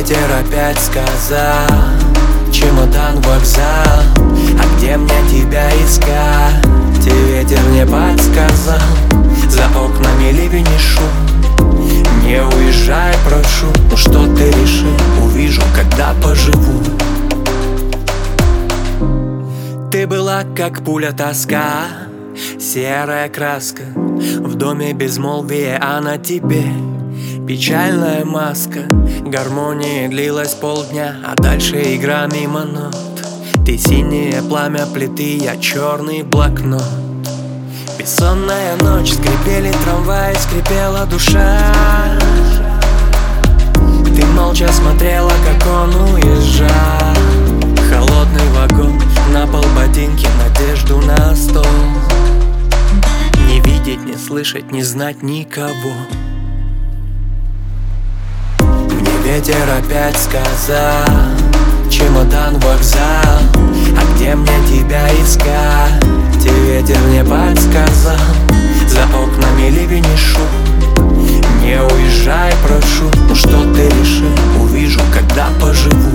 ветер опять сказал: чемодан, вокзал, а где мне тебя искать? И ветер мне подсказал: за окнами ливень и шум. Не уезжай, прошу, ну что ты решил? Увижу, когда поживу. Ты была как пуля, тоска, серая краска. В доме безмолвие, а на тебе печальная маска. Гармония длилась полдня, а дальше игра мимо нот. Ты синее пламя плиты, я черный блокнот. Бессонная ночь, скрипели трамваи, скрипела душа. Ты молча смотрела, как он уезжал. Холодный вагон, на пол ботинки, надежду на стол. Не видеть, не слышать, не знать никого. Мне ветер опять сказал: чемодан, вокзал, а где мне тебя искать? И ветер мне подсказал: за окнами ливень и шум. Не уезжай, прошу, ну что ты решил? Увижу, когда поживу.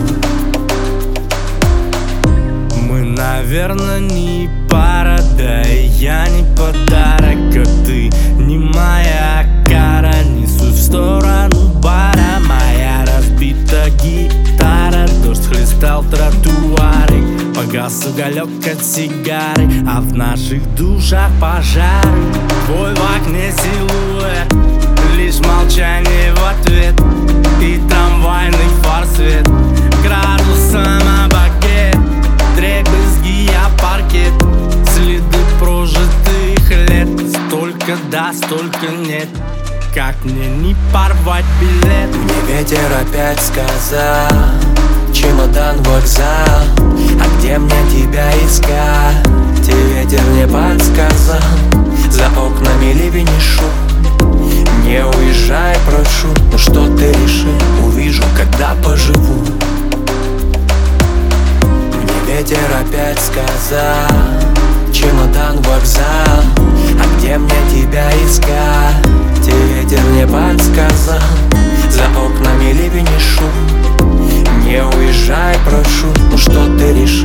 Мы, наверное, не пара, да и я не подарок. А ты не моя кара, несусь в сторону бара. Моя разбита гитара, дождь хлестал тротуары. Погас уголек от сигары, а в наших душах пожары. Твой в окне силуэт, лишь молчание в ответ. И трамвайный форсвет градусом на бакет. Дребезги, я паркет, следы прожитых лет. Столько да, столько нет, как мне не порвать билет? Мне ветер опять сказал: чемодан, вокзал, а где мне тебя искать? И ветер мне подсказал: за окнами ливень и шум. Не уезжай, прошу, ну что ты решил? Увижу, когда поживу. Мне ветер опять сказал: чемодан, вокзал, а где мне тебя искать? И ветер мне подсказал: за окнами ливень и шум. Не уезжай, прошу, ну что ты решил?